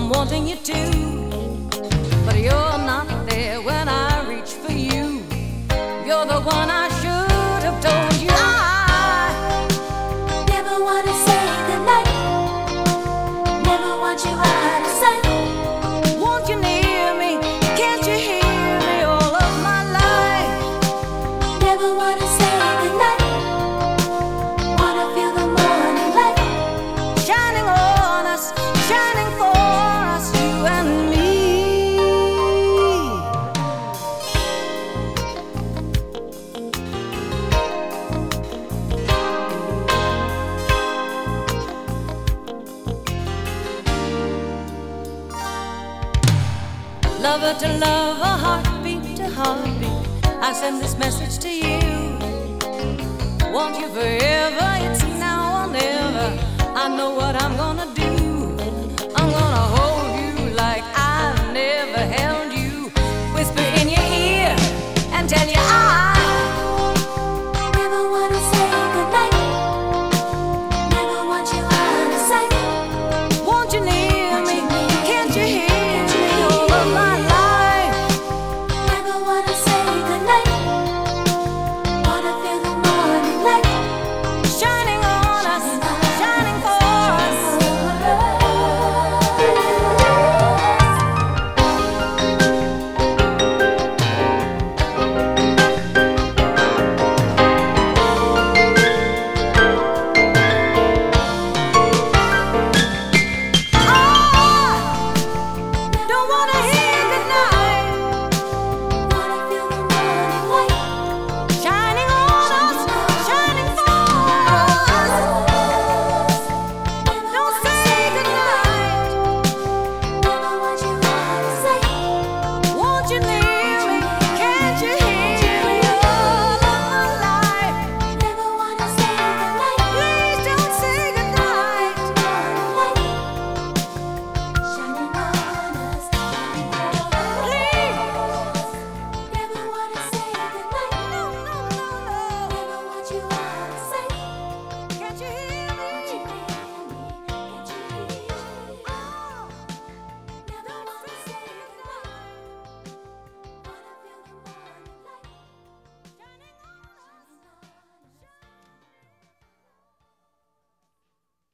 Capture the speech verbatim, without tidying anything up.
I'm wanting you to, but you're not there when I reach for you. You're the one I should have told you. I never wanna say goodnight, never want you out of sight. want you near me, can't you hear me all of my life? Never wanna say goodnight, wanna feel the morning light Shining on us, shining for us, you and me. Lover to lover, heartbeat to heartbeat, I send this message to you. Want you forever,